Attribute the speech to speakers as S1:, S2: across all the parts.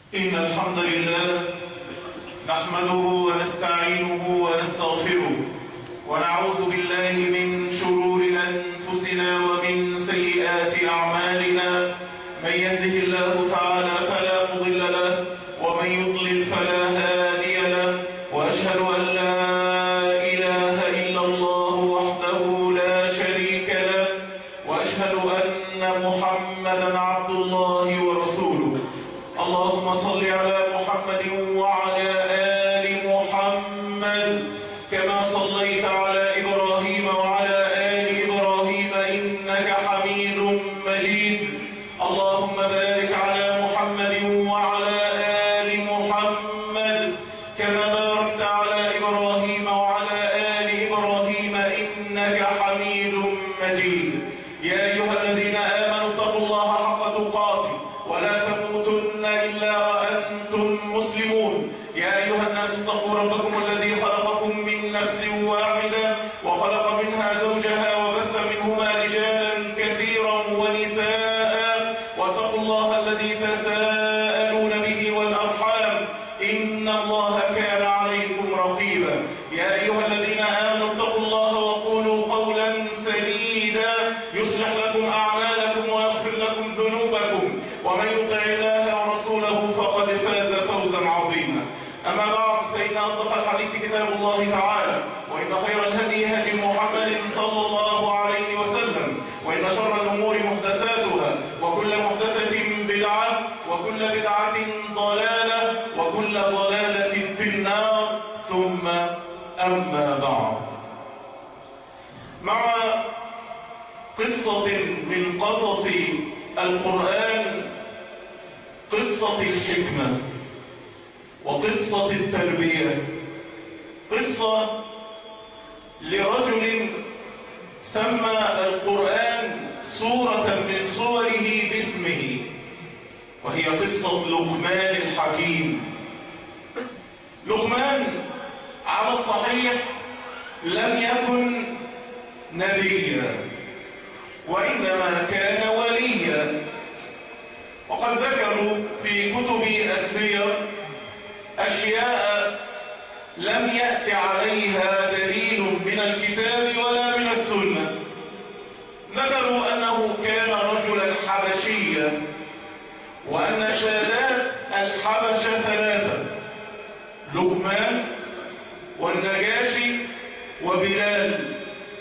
S1: إن الحمد لله نحمده ونستعينه ونستغفره ونعوذ بالله من شرور أنفسنا ومن سيئات أعمالنا. من يهده الله تعالى فلا مضل له ومن يضلل فلا هادي له، وأشهد أن لا إله إلا الله وحده لا شريك له، وأشهد أن محمدا عبد الله ورسوله. اللهم صل على محمد وعلى آل محمد كما صليت على إبراهيم وعلى آل إبراهيم إنك حميد مجيد. اللهم بارك على محمد وعلى آل محمد كما باركت على إبراهيم وعلى آل إبراهيم إنك حميد مجيد. يا أيها الذين آمنوا اتقوا الله حق تقاته ولا تموتن إلا وأنتم مسلمون. يا أيها الناس اتقوا ربكم الذي خلقكم من نفس واحدة وخلق منها زوجها وبث منهما رجالا كثيرا ونساء، واتقوا الله الذي تساءلون به والأرحام إن الله كان عليكم رقيبا. يا أيها الذين آمنوا اتقوا الله وقولوا قولا سديدا يصلح لكم أعمالكم ويغفر لكم ذنوبكم، ومن يطع الله ورسوله فقد فاز فوزا عظيما. أما بعد، فإن أصدق الحديث كتاب الله تعالى، وإن خير الهدي هدي محمد صلى الله عليه وسلم، وإن شر الأمور محدثاتها، وكل محدثة بدعة، وكل بدعة ضلالة، وكل ضلالة في النار. ثم أما بعد، مع قصة من قصص القرآن، قصة الحكمة وقصة التربية. قصة لرجل سمى القرآن سورة من سوره باسمه، وهي قصة لقمان الحكيم. لقمان على الصحيح لم يكن نبيا، وإنما كان وليا. وقد ذكروا في كتب السير أشياء لم يأت عليها دليل من الكتاب ولا من السنة. ذكروا أنه كان رجلا حبشيا، وأن شادات الحبشة ثلاثة: لقمان والنجاشي وبلال.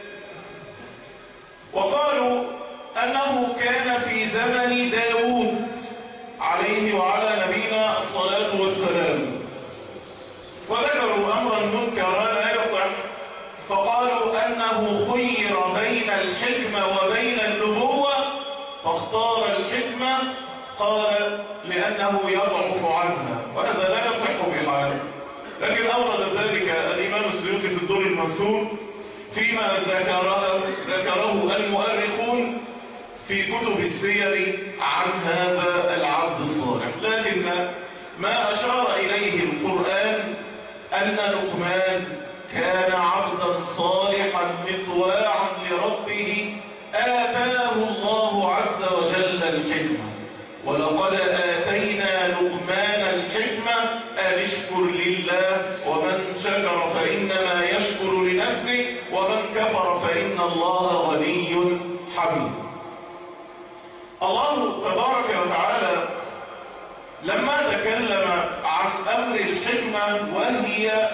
S1: وقالوا أنه كان في زمن داود عليه وعلى نبينا الصلاة والسلام. وذكروا أمرا منكرا لا يصح، فقالوا أنه خير بين الحكمة وبين النبوة فاختار الحكمة، قال لأنه يضعف عنها، وهذا لا يصح بحال. لكن أورد ذلك الإمام السيوطي في الدر المنثور فيما ذكره المؤرخون في كتب السير عن هذا العبد الصالح. لكن ما أشار إليه القرآن أن لقمان كان عبدا صالحا مطواعا لربه، آتاه الله عز وجل الحكمة. ولقد آتينا لقمان الحكمة أن اشكر لله، ومن شكر فإنما يشكر لنفسه، ومن كفر فإن الله غني حميد. الله تبارك وتعالى لما تكلم عن أمر الحكمة، وهي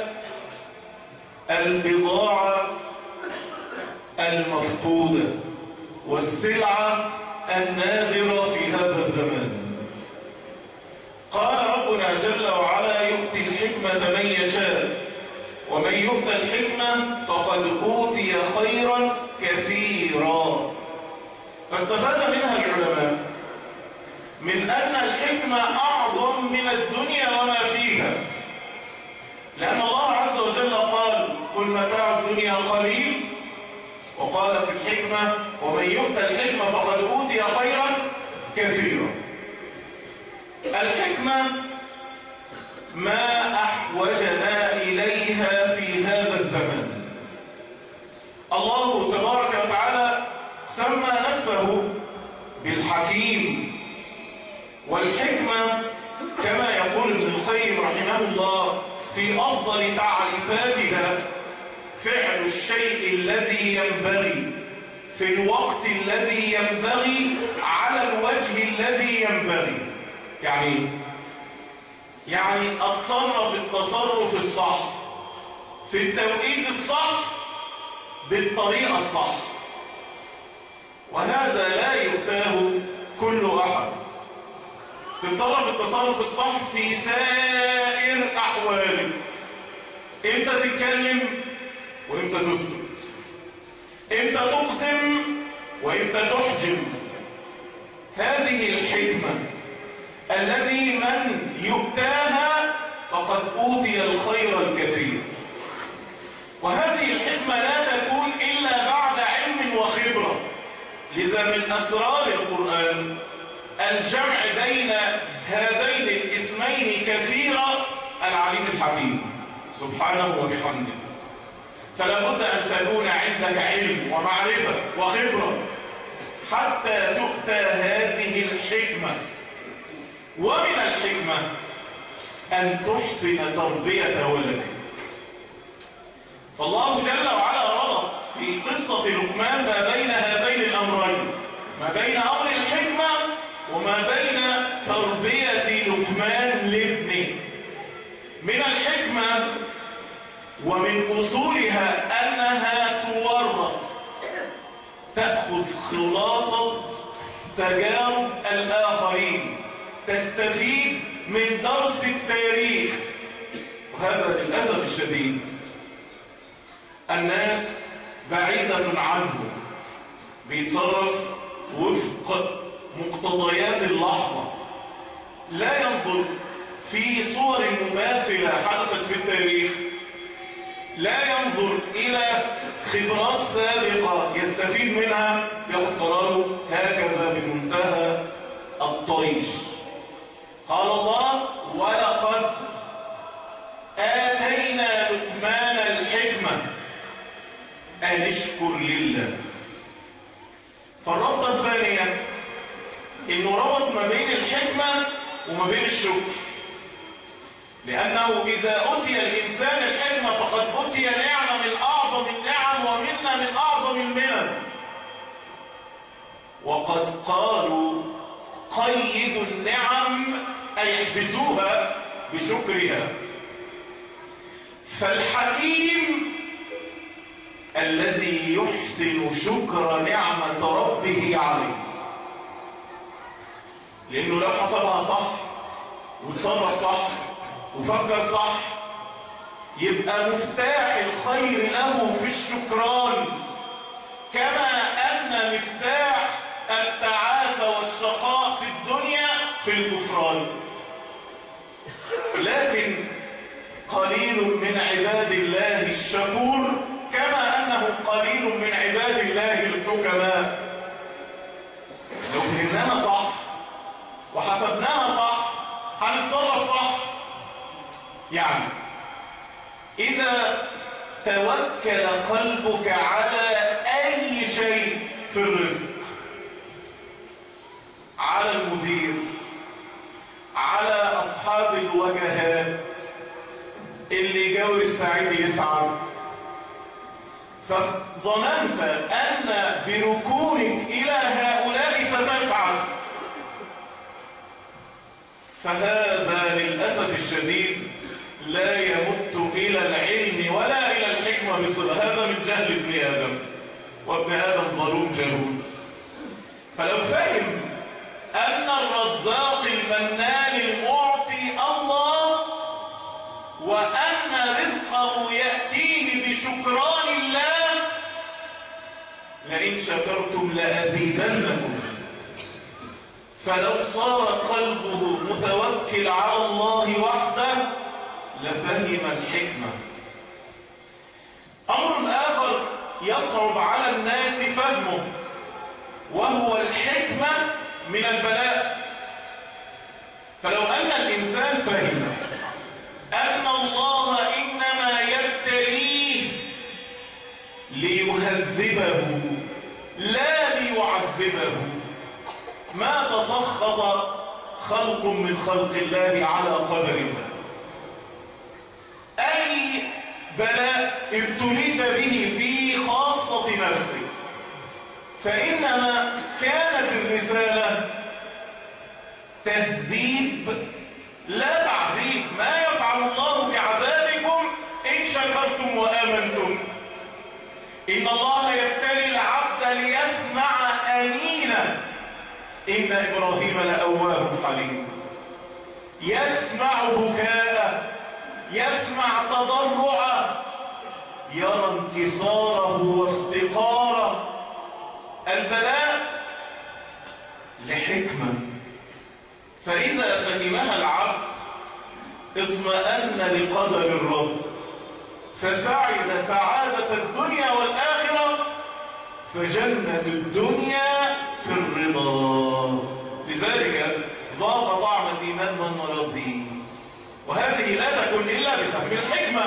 S1: البضاعة المفقودة والسلعة النادرة في هذا الزمان، قال ربنا جل وعلا: يؤتي الحكمة من يشاء، ومن يؤت الحكمة فقد أوتي خيرا كثيرا. فاستفاد منها العلماء من أن الحكمة أعظم من الدنيا وما فيها، لأن الله عز وجل قال: قل متاع الدنيا قليل، وقال في الحكمة: ومن يؤت الحكمة فقد أوتي خيرا كثيرا. الحكمة ما أحوجنا إليها في هذا الزمن. الله تبارك وتعالى سمى نفسه بالحكيم، والحكمة كما يقول رحمه الله في أفضل تعريفاتها: فعل الشيء الذي ينبغي في الوقت الذي ينبغي على الوجه الذي ينبغي. يعني أتصرف التصرف الصح في التوقيت الصح بالطريقة الصح، وهذا لا يؤتاه كل أحد. تتصرف التصرف الصح في سائر أحوالك، إمتى تتكلم وإمتى تسكت، إمتى تقدم وإمتى تحجم. هذه الحكمة التي من يؤتاها فقد أوتي الخير الكثير. وهذه الحكمة لا تكون إلا بعد علم وخبرة. لذا من أسرار القرآن الجمع بين هذين الاسمين كثيرا: العليم الحكيم سبحانه وبحمده. فلا بد أن تكون عندك علم ومعرفة وخبرة حتى تؤتى هذه الحكمة. ومن الحكمة أن تحسن تربية ولدك. فالله جل وعلا ربط في قصة لقمان ما بين هذين الأمرين، ما بين أمر الحكمة وما بين تربية لقمان لابنه. من الحكمة ومن أصولها أنها تورث، تأخذ خلاصة تجارب الآخرين، تستفيد من درس التاريخ. وهذا للأسف الشديد الناس بعيدة عنه، بيتصرف وفق مقتضيات اللحظة، لا ينظر في صور مماثلة حدثت في التاريخ، لا ينظر إلى خبرات سابقة يستفيد منها، يأخذ قراره هكذا بمنتهى الطيش. قال الله: ولقد آتينا لقمان الحكمة أن اشكر لله. فالربطة الثانية إنه ربط ما بين الحكمة وما بين الشكر، لأنه إذا أتي الإنسان الحكمة فقد أتي نعمة من أعظم النعم ومنة من أعظم المنن. وقد قالوا: قيدوا النعم أي احبسوها بشكرها. فالحكيم الذي يحسن شكر نعمة ربه عليه، لأنه لو حسبها صح وتصرف صح وفكر صح يبقى مفتاح الخير له في الشكران، كما أن مفتاح التعاسة والشقاء في الدنيا في الكفران. لكن قليل من عباد الله الشكور، كما أنه قليل من عباد الله الحكماء. لو فهمناها صح وحسبناها صح هنتصرف صح. يعني إذا توكل قلبك على أي شيء في الرزق، على المدير، على أصحاب الوجهات اللي جو السعيد يسعد، فظننت أن بركونك إلى هؤلاء ستفعل، فهذا للأسف الشديد لا يمت إلى العلم ولا إلى الحكمة بصلة. هذا من جهل ابن آدم، وابن آدم ظلوم جهول. فلو فهم أن الرزاق المنان المعطي الله، وأن رزقه يأتيه بشكران الله، لئن شكرتم لأزيدنكم. فلو صار قلبه متوكل على الله وحده لفهم الحكمة. أمر آخر يصعب على الناس فهمه، وهو الحكمة من البلاء. فلو أن الإنسان فهم أن الله إنما يبتليه ليهذبه لا ليعذبه، ما تسخط خلق من خلق الله على قدر الله. بلاء ابتليت به في خاصة نفسك، فإنما كانت الرسالة تهذيب لا تعذيب. ما يفعل الله بعذابكم إن شكرتم وآمنتم. إن الله يبتلي العبد ليسمع أنينه. إن إبراهيم لأواه حليم. يسمع بكاءه، يسمع تضرعه، يرى انكساره وافتقاره. البلاء لحكمة، فإذا فهمها العبد اطمأن لقدر الرب، فسعد سعادة الدنيا والآخرة، فجنة الدنيا في الرضا. لذلك ضاق طعم الإيمان من مرضه. وهذه لا تكون إلا بفهم الحكمة،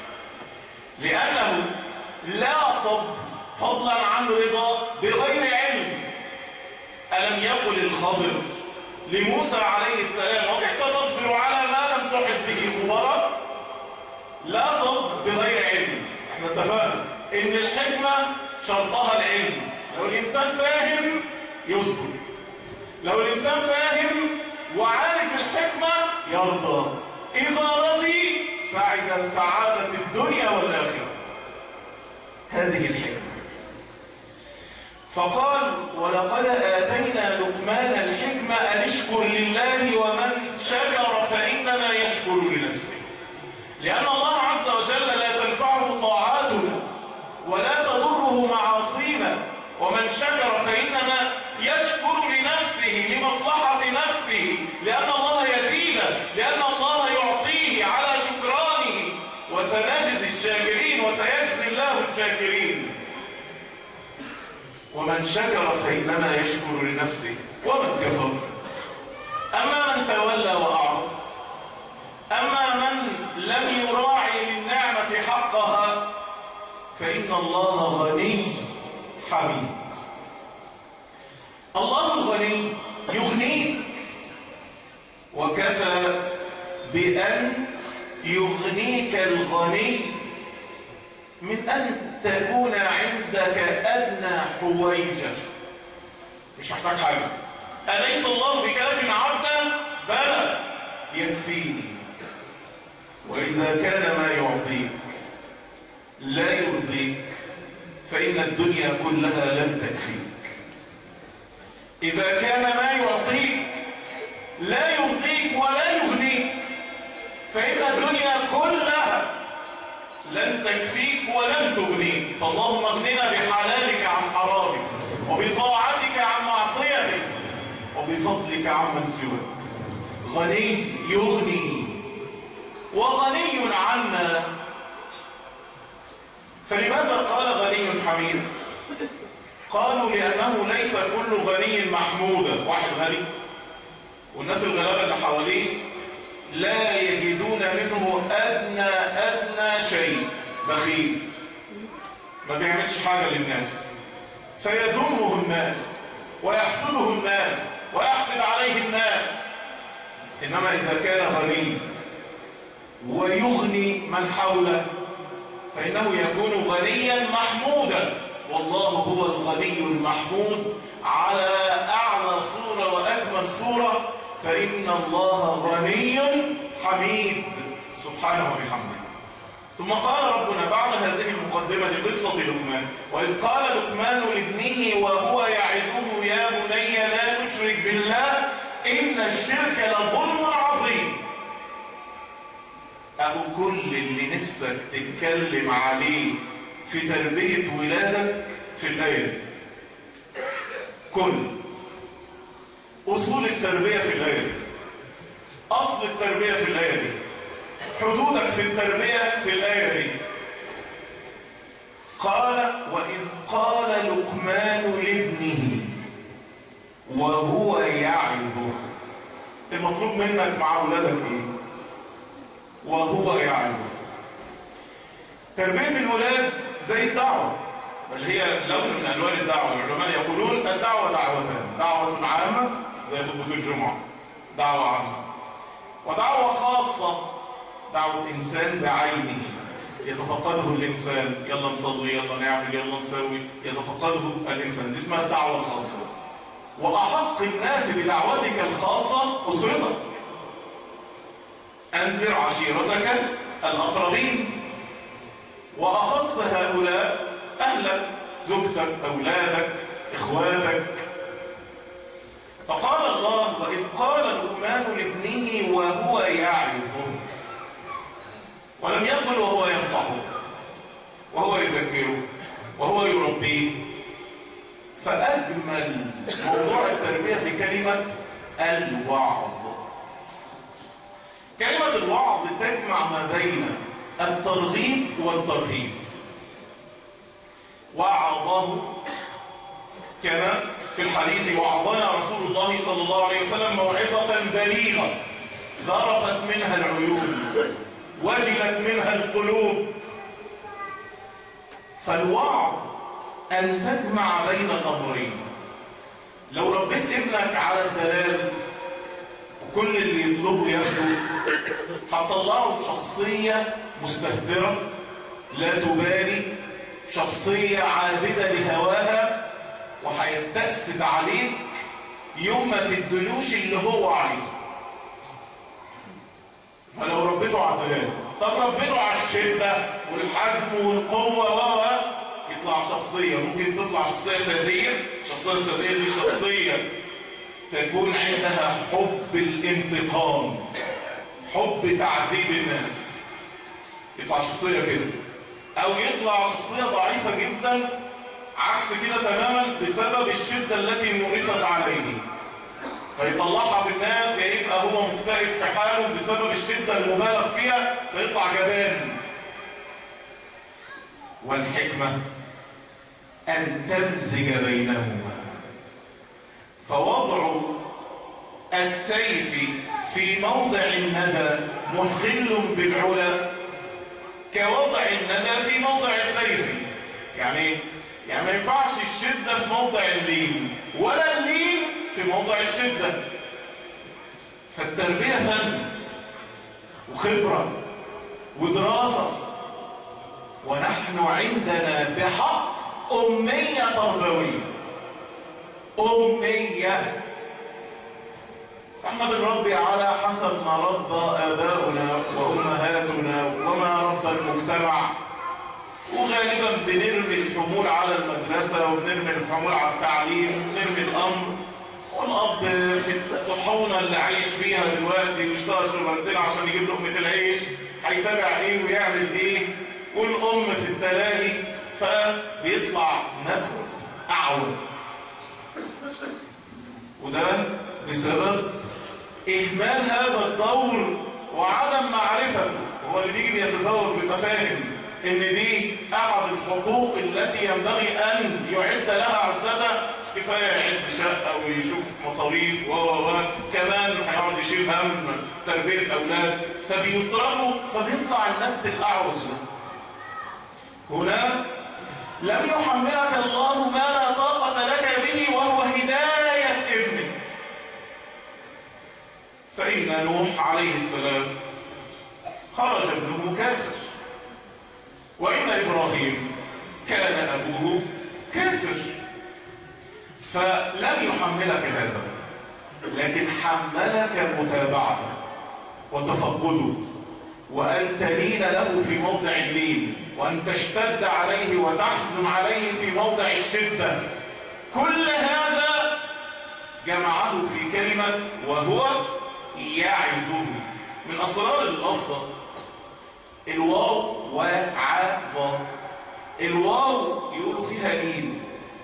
S1: لأنه لا صبر فضلا عن رضا بغير علم. ألم يقل الخضر لموسى عليه السلام وكيف تصبر على ما لم تحط به خبرا؟ لا صبر بغير علم. احنا اتفقنا ان الحكمة شرطها العلم. لو الإنسان فاهم يصبر، لو الإنسان فاهم وعارف الحكمة يرضى. إذا رضي سعد سعادة الدنيا والآخرة. هذه الحكمة. فقال ولقد آتينا لقمان الحكمة أن اشكر لله ومن شكر فإنما يشكر لنفسه. لأن الله عز وجل لا تنفعه طاعاتنا ولا تضره معاصينا، ومن شكر فإنما يشكر لنفسه لمصلحة نفسه، لأن الله يزيده، لأن الله يعطيه على شكرانه. وسنجزي الشاكرين وسيجزي الله الشاكرين. ومن شكر فإنما يشكر لنفسه ومن كفر. أما من تولى وأعرض، أما من لم يراعي للنعمة حقها، فإن الله غني حميد. الله الغني يغنيك، وكفى بأن يغنيك الغني من أن تكون عندك أدنى حويجة. مش محتاج حاجة. أليس الله بكاف عبدا؟ بلى يكفيني. وإذا كان ما يعطيك لا يرضيك فإن الدنيا كلها لن تكفيك. إذا كان ما يعطيك لا يرضيك ولا يغنيك فإن الدنيا كلها لن تكفيك ولن تغنيك. فاللهم اغننا بحلالك عن حرامك، وبطاعتك عن معصيتك، وبفضلك عمن سواك. غني يغني وغني عنا. فلماذا قال غني حميد؟ قالوا لأنه ليس كل غني محمودا. واحد غني والناس الغلابة اللي حواليه لا يجدون منه أدنى شيء، بخيل ما بيعملش حاجة للناس، فيذمه الناس ويحسده الناس ويحسد عليه الناس. إنما إذا كان غني ويغني من حوله فإنه يكون غنيا محمودا. والله هو الغني المحمود على أعلى صورة وأكمل صورة. فإن الله غني حميد سبحانه وبحمده. ثم قال ربنا بعد هذه المقدمة لقصة لقمان: وإذ قال لقمان لابنه وهو يعظه يا بني لا تشرك بالله إن الشرك لظلم عظيم. أهو كل اللي نفسك تتكلم عليه في تربية ولادك في الآية دي. كل أصول التربية في الآية دي، أصل التربية في الآية دي، حدودك في التربية في الآية دي. قال وإذ قال لقمان لابنه وهو يعظه. المطلوب منك مع أولادك إيه؟ وهو يعظه. تربية الولاد زي الدعوة، بل هي لون من ألوان الدعوة. العلماء يقولون الدعوة دعوتان: دعوة عامة زي خطبة الجمعة، دعوة عامة، ودعوة خاصة، دعوة إنسان بعينه. يتفقده الإنسان، يلا نصلي، يلا نعمل، يلا نسوي، يتفقده الإنسان. دي اسمها الدعوة الخاصة. وأحق الناس بدعوتك الخاصة أسرتك. أنذر عشيرتك الأقربين، وأخص هؤلاء أهلك، زوجتك، أولادك، إخواتك. فقال الله: وإذ قال لقمان لابنه وهو يعظه. ولم يقل وهو ينصحه وهو يذكره وهو يربيه. فأجمل موضوع التربية في كلمة الوعظ. كلمة الوعظ تجمع ما بين الترغيب والترهيب. وعظه كما في الحديث: وعظنا رسول الله صلى الله عليه وسلم موعظة بليغة ذرفت منها العيون وجلت منها القلوب. فالوعظ أن تجمع بين الأمرين. لو ربيت ابنك على الدلال وكل اللي يطلبه ياخده، هتطلعه شخصية مستهترة لا تبالي، شخصية عابدة لهواها، وهيستأسد عليك يوم ما تدلوش اللي هو عايزه. فلو ربيته على الدلال، طب ربيته على الشدة والحزم والقوة يطلع شخصية، ممكن تطلع شخصية سادية. الشخصية السادية دي شخصية تكون عندها حب الانتقام، حب تعذيب الناس، يطلع شخصية كده. او يطلع شخصية ضعيفة جدا عكس كده تماما بسبب الشدة التي مورست عليه، فيطلعها في الناس، يا يبقى هو مكتئب في حاله بسبب الشدة المبالغ فيها فيطلع جبان. والحكمة أن تمزج بينهما. فوضع السيف في موضع الندى مخل بالعلا كوضع الندى في موضع السيف. يعني ما ينفعش الشدة في موضع اللين ولا اللين في موضع الشدة. فالتربية فن وخبرة ودراسة، ونحن عندنا بحق أمية تربوية، أمية. فاحنا بنربي على حسب ما ربى آباؤنا وأمهاتنا وما ربى المجتمع، وغالبا بنرمي الحمول على المدرسة وبنرمي الحمول على التعليم وبنرمي الأمر. والأب في الطحونة اللي عايش فيها دلوقتي ويشتغل شغلانتين عشان يجيب لقمة العيش، هيتابع ايه ويعمل ايه، والأم في التلاهي، فبيطلع نفس أعور. وده بسبب إهمال هذا الدور وعدم معرفته. هو اللي بيجي بيتزوج بيبقى فاهم إن دي أحد الحقوق التي ينبغي أن يعد لها عدتها. كفاية يعد شقة ويشوف مصاريف كمان هيقعد يشيل هم تربية أولاد، فبيطرحوا فبيطلع النبت الأعوج. هنا لم يحملك الله ما لا طاقة لك به، وهو هداية ابنك. فإن نوح عليه السلام خرج ابنه كافر، وإن إبراهيم كان أبوه كافر. فلم يحملك هذا، لكن حملك متابعته وتفقده، وأن تلين له في موضع اللين، وأن تشتد عليه وتحزم عليه في موضع الشدة. كل هذا جمعه في كلمة وهو يعظه. من أسرار اللفظة الواو وعظ. الواو يقولوا فيها لين،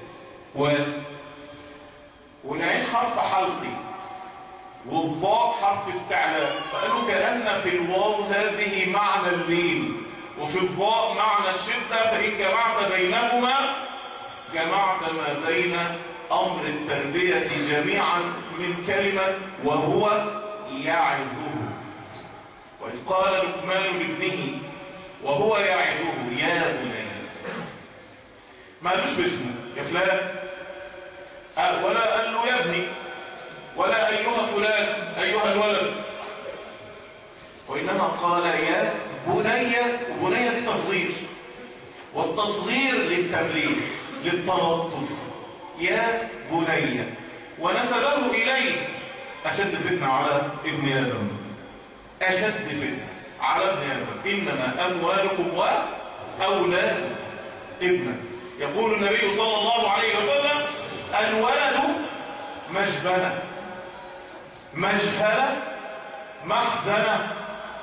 S1: والعين حرف حلقي، والضاء حرف استعلاء، فقالوا كأن في الواو هذه معنى اللين وفي الضاء معنى الشدة، فإن جمعت بينهما جمعت ما بين أمر التربية جميعا من كلمة وهو يعظه. وإذ قال لقمان لابنه وهو يعظه يا بني، ما قالوش باسمه يا فلان، ولا قال له يا ابني، ولا أيها فلان أيها الولد، وإنما قال يا بني، وبني دي تصغير، والتصغير للتمليك للتلطف، يا بني، ونسبه إليه. أشد فتنة على ابن آدم، أشد فتنة على ابن آدم، إنما أموالكم وأولادكم ابنا. يقول النبي صلى الله عليه وسلم الولد مجبنة، مجهلة، محزنة.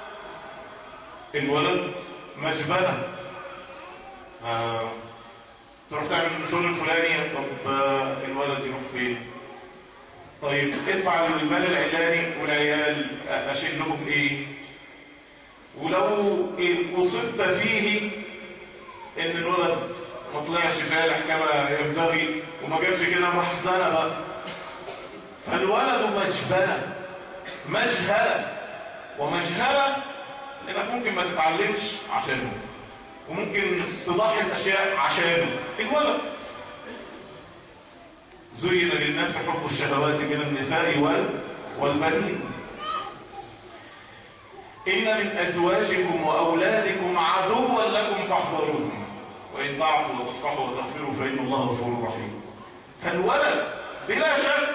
S1: الولد مجبنة، تروح تعمل الشغل الفلاني، طب الولد يروح فين؟ طيب ادفع المال العلاني والعيال اشيل لهم ايه؟ ولو وصلت فيه ان الولد ما طلعش فالح كما ينبغي وما جابش كده، محزنة بقى. فالولد مجبنة، مجهلة، ومجهلة انك ممكن ما تتعلمش عشانه، وممكن تضحي باشياء عشانه. الولد زين للناس حب الشهوات من النساء والبنين. إن من أزواجكم وأولادكم عدوا لكم فاحذروهم وإن تعفوا وتصفحوا وتغفروا فإن الله غفور رحيم. فالولد بلا شك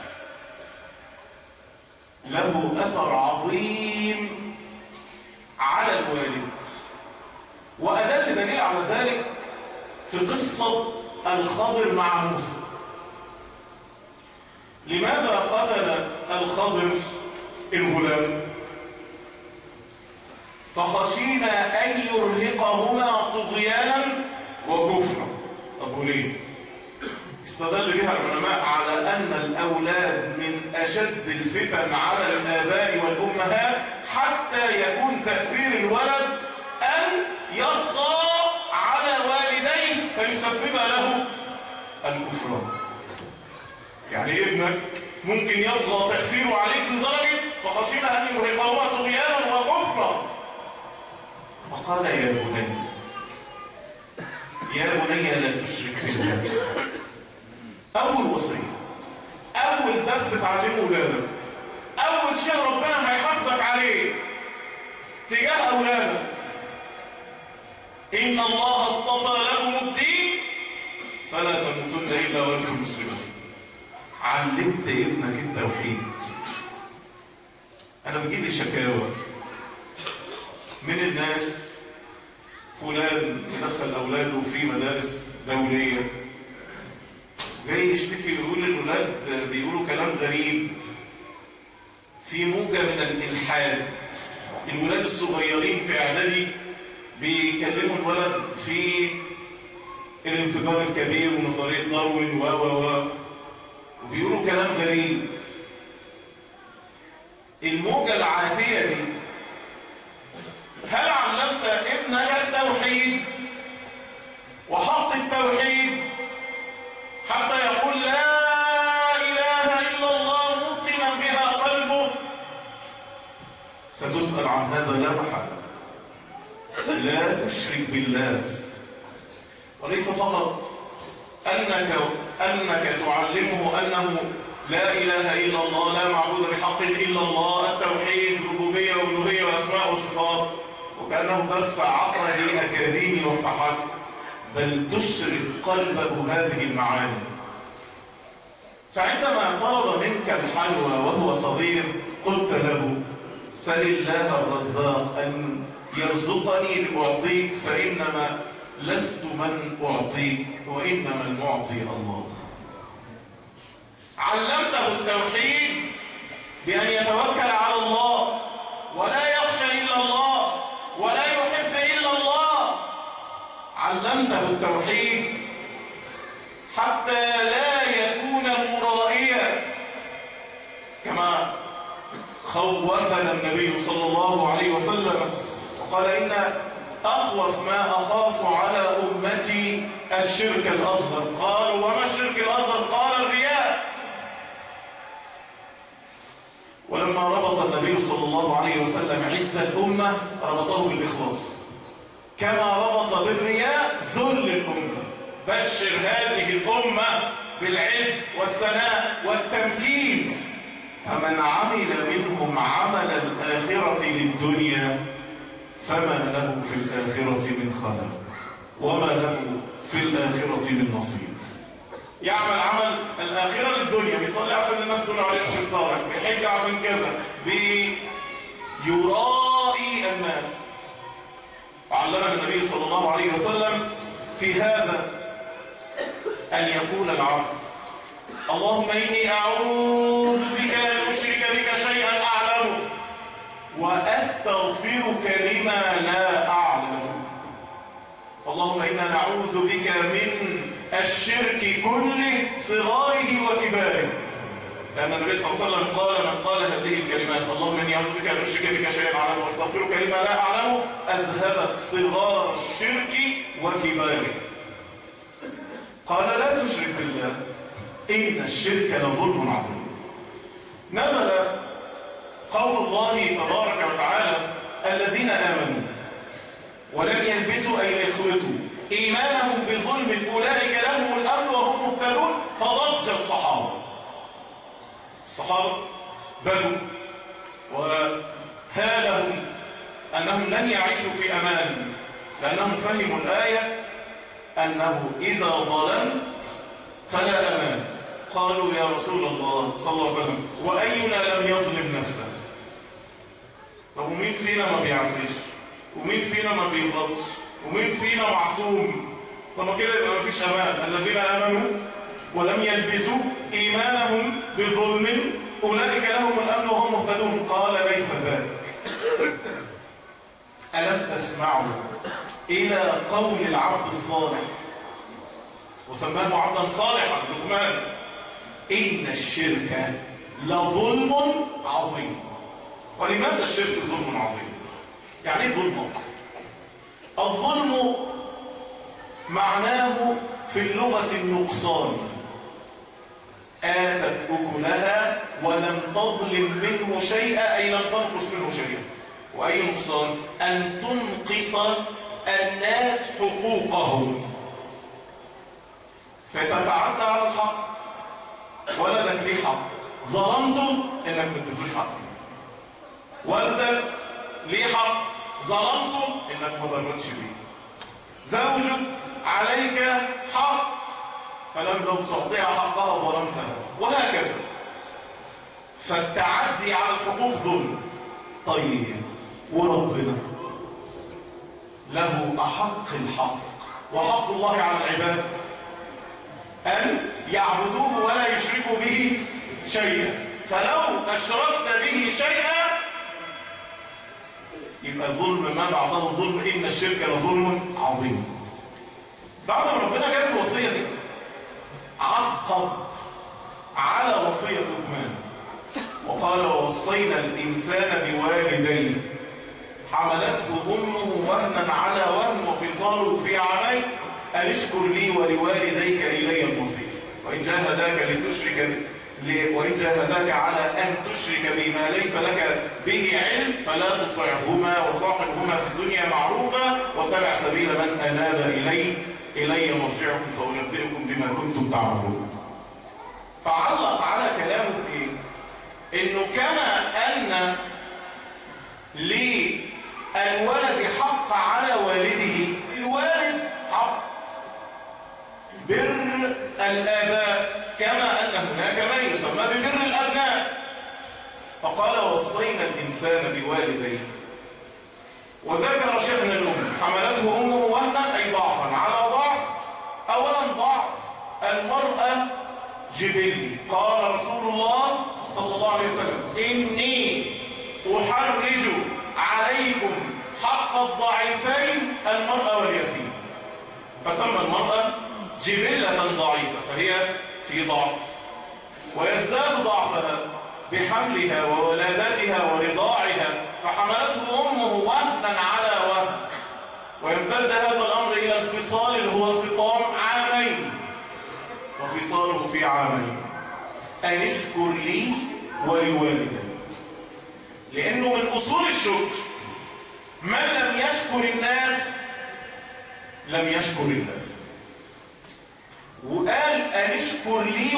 S1: له أثر عظيم على الوالد، وأدل دليل على ذلك في قصة الخضر مع موسى. لماذا قتل الخضر الغلام؟ فخشينا أن يرهقهما طغيانا وكفرا. طب وليه؟ استدل بها العلماء على أن الأولاد من أشد الفتن على الآباء والأمهات، حتى يكون تأثير الولد أن يطغى على والديه فيسبب له الكفران. يعني ابنك ممكن يطغى تأثيره عليك لدرجة فخشينا أن يرهقهما طغيانا وكفرا. فقال يا بني، يا بني لا تشرك بالله. أول وصية، أول درس تعلمه أولادك، أول شيء ربنا هيحفظك عليه تجاه أولادك، إن الله اصطفى لكم الدين فلا تموتن إلا وأنتم مسلمون. علمت ابنك التوحيد. أنا بجيلي شكاوى من الناس، فلان يدخل أولاده في مدارس دولية، جاي يشتكي يقول الولاد بيقولوا كلام غريب، في موجة من الإلحاد. الولاد الصغيرين في إعدادي بيكلموا الولد في الانفجار الكبير ونظرية داروين وبيقولوا كلام غريب. الموجة العادية دي، هل علمت ابنك التوحيد وحق التوحيد حتى يقول لا إله إلا الله موقنا بها قلبه؟ ستسأل عن هذا لا محالة. لا تشرك بالله. وليس فقط أنك تعلمه أنه لا إله إلا الله، لا معبود بحق إلا الله، التوحيد، ربوبية وألوهية وأسماء وصفات، وكأنه درس عقدي أكاديمي وفحسب، بل تشرك قلبه هذه المعاني. فعندما طلب منك الحلوى وهو صغير قلت له سل الله الرزاق أن يرزقني لأعطيك، فإنما لست من أعطيك وإنما المعطي الله. علمته التوحيد بأن يتوكل على الله ولا يخشى إلا الله ولا يحب إلا الله. علمته التوحيد حتى لا يكون مرائيا، كما خوفنا النبي صلى الله عليه وسلم وقال إن أخوف ما أخاف على أمتي الشرك الأصغر. قالوا وما الشرك الأصغر؟ قال الرياء. ولما ربط النبي صلى الله عليه وسلم عزة الأمة ربطه بالإخلاص، كما ربط بالرياء ذل الأمة. بشر هذه الأمة بالعز والثناء والتمكين، فمن عمل منهم عمل الآخرة للدنيا فما له في الآخرة من خلاق وما له في الآخرة من نصيب. يعمل عمل الآخرة للدنيا، بيصلي عشان الناس تقول عليه الشيخ صالح، بيحج عشان كذا، بيرائي الناس. علمنا النبي صلى الله عليه وسلم في هذا أن يقول العبد اللهم إني أعوذ بك أن أشرك بك شيئا أعلمه وأستغفرك لما لا أعلم. اللهم إنا نعوذ بك من الشرك كله صغاره وكباره. لأن النبي صلى الله عليه وسلم قال من قال هذه الكلمات اللهم إني أعوذ بك أن أشرك بك شيئا أعلمه وأستغفرك لما لا أعلمه أذهبت صغار الشرك وكباره. قال لا تشرك بالله إن الشرك لظلم عظيم. نزل قول الله تبارك وتعالى الذين آمنوا ولم يلبسوا أي يخلطوا إيمانهم بظلم أولئك لهم الأمن وهم مهتدون. فضج الصحابة بلوا وهالهم أنهم لن يعيشوا في أمان، لأنهم فهموا الآية أنه إذا ظلمت فلا أمان. قالوا يا رسول الله صلى الله عليه وسلم وأينا لم يظلم نفسه؟ طب ومين فينا ما بيعصيش؟ ومين فينا ما بيغلطش؟ ومين فينا معصوم؟ طب كده يبقى مفيش أمان. الذين آمنوا ولم يلبسوا إيمانهم بظلم أولئك لهم الأمن وهم مهتدون. قال ليس ذلك. ألم تسمعوا إلى قول العبد الصالح وسماه عبدا صالحا لقمان إن الشرك لظلم عظيم. ولماذا الشرك ظلم عظيم؟ يعني ايه ظلم؟ الظلم معناه في اللغة النقصان. آتت أكلها ولم تظلم منه شيئا أي لم تنقص منه شيئا. وأي نقصان؟ أن تنقص الناس حقوقهم فتتعدى على الحق. ولدك ليه حق، ظلمته انك ما تدوش حق. والدك ليه حق، ظلمته انك ما ضربتش بيه. زوجك عليك حق فلم تعطيها حقها ظلمتها، وهكذا. فالتعدي على الحقوق ظلم. طيب وربنا له أحق الحق، وحق الله على العباد أن يعبدوه ولا يشركوا به شيئا. فلو أشركت به شيئا يبقى الظلم ما بعده ظلم. إن الشرك لظلم عظيم. بعد ما ربنا جاب الوصية دي عقب على وصية لقمان وقال ووصينا الإنسان بوالديه حملته أمه وهنا على وهن وفصاله في عامين أن اشكر لي ولوالديك إلي المصير وإن جاهداك على أن تشرك بما ليس لك به علم فلا تطعهما وصاحبهما في الدنيا معروفا واتبع سبيل من أناب إلي مرجعكم فأنبئكم بما كنتم تعملون. فعلق على كلامه إيه؟ إنه كما أن للولد حق على والده، الوالد حق بر الآباء، كما أن هناك ما يسمى ببر الأبناء. فقال وصينا الإنسان بوالديه وذكر شأن الأم حملته أمه وهنا أي ضعفا على ضعف. أولا ضعف المرأة جبلي. قال رسول الله صلى الله عليه وسلم إني أحرج عليكم حق الضعيفين المرأة واليتيم. فسمى المرأة جبلة ضعيفة فهي في ضعف، ويزداد ضعفها بحملها وولادتها ورضاعها فحملته أمه وهنا على وهن. ويمتد هذا الأمر إلى الفصال اللي هو الفطام عامين وفصاله في عامين. أن اشكر لي ولوالدي، لأنه من أصول الشكر من لم يشكر الناس لم يشكر الله. وقال أن اشكر لي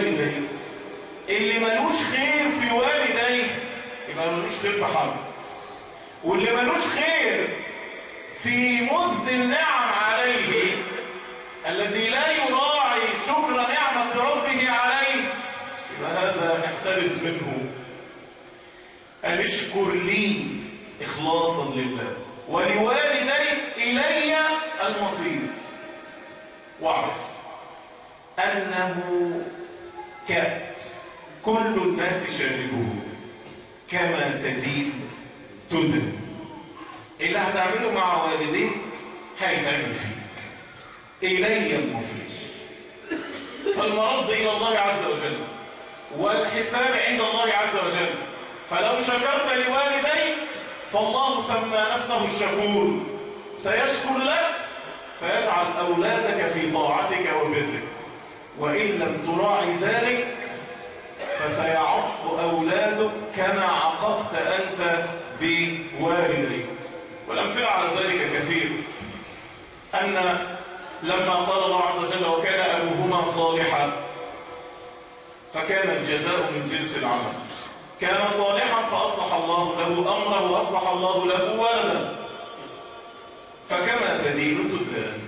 S1: ولوالدي، اللي ملوش خير في والديه يبقى ملوش خير في حد. واللي ملوش خير في مزد النعم عليه، الذي لا يراعي شكر نعمة ربه عليه، يبقى هذا احترز منه. أن اشكر لي إخلاصا لله ولوالدي إلي المصير، واعرف أنه كأس كل الناس شاربه كما تدين تدن. اللي هتعمله مع والديك هيتعمل فيك، إلي المصير. فالمرد إلى الله عز وجل والحساب عند الله عز وجل. فلو شكرت لوالديك فالله سمى نفسه الشكور، سيشكر لك فيجعل أولادك في طاعتك وبرك، وإن لم تراعي ذلك فسيعق أولادك كما عققت أنت بوالديك. والأمثلة على ذلك كثير. أن لما قال الله عز وجل وكان أبوهما صالحا فكان الجزاء من جنس العمل. كان صالحا فأصلح الله له أمره وأصلح الله له ولدا، فكما تدين تدان.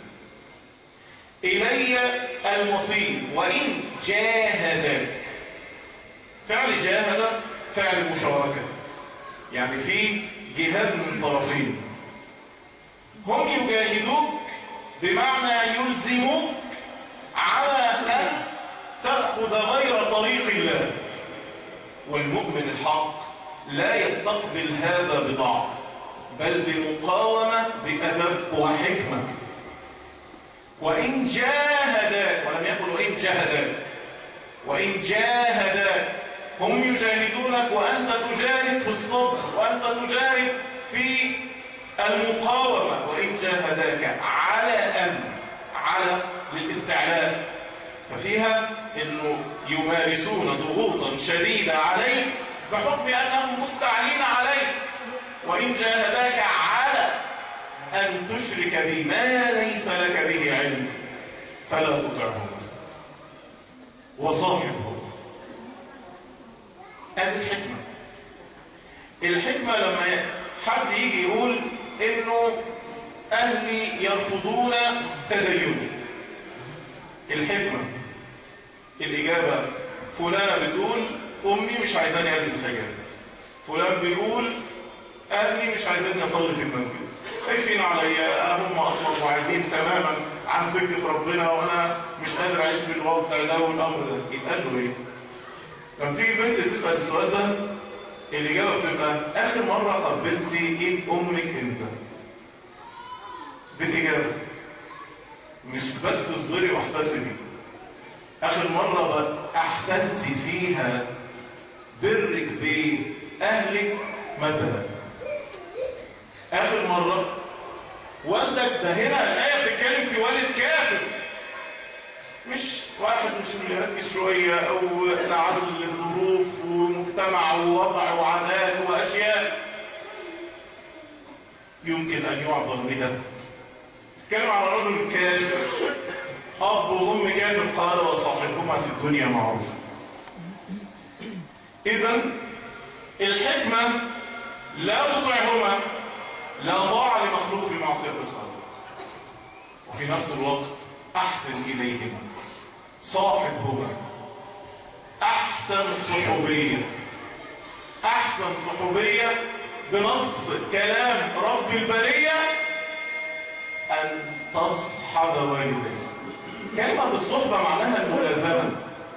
S1: إلي المصير. وإن جاهدك، فعل جاهد فعل مشاركة، يعني في جهاد من طرفين. هم يجاهدوك بمعنى يلزموك على أن تأخذ غير طريق الله، والمؤمن الحق لا يستقبل هذا بضعف بل بمقاومة بأدب وحكمة. وإن جاهداك، ولم يقل وإن جاهداك، وإن جاهداك، هم يجاهدونك وأنت تجاهد في الصبر وأنت تجاهد في المقاومة. وإن جاهداك على أن، على للاستعلاء، ففيها انه يمارسون ضغوطا شديدة عليك بحكم انهم مستعلين عليك. وان جاهداك على ان تشرك بما ليس لك به علم فلا تطعهم وصاحبهم. هذه الحكمة. الحكمة لما حد يجي يقول انه اهلي يرفضون تديني، الحكمة الإجابة فلانة بتقول أمي مش عايزاني ألبس حجاب، فلان بيقول أهلي مش عايزاني أصلي في المسجد، خايفين عليا، هم أصلا وعايزين تماما عن سكة ربنا وأنا مش قادر أعيش في الوضع ده والأمر ده. يتقال له إيه؟ لما تيجي بنت تسأل السؤال ده الإجابة بتبقى آخر مرة قبلتي إيد أمك إمتى؟ بالإجابة، مش بس تصبري واحتسبي، آخر مرة أحسنت فيها برك بأهلك متى؟ آخر مرة والدك ده. هنا الآية بتتكلم في والد كافر، مش واحد مش مركز شوية أو لعل الظروف ومجتمع ووضع وعادات وأشياء يمكن أن يعذر بها. تتكلم على رجل كافر، أب وأم كافر، قال وصاحبهما في الدنيا معروف. إذن الحكمة لا تطعهما، لا ضاع لمخلوق في معصية الخالق، وفي نفس الوقت أحسن إليهما، صاحبهما، أحسن صحوبية. أحسن صحوبية بنص كلام رب البرية أن تصحب والديك. كلمة الصحبة معناها الملازمة.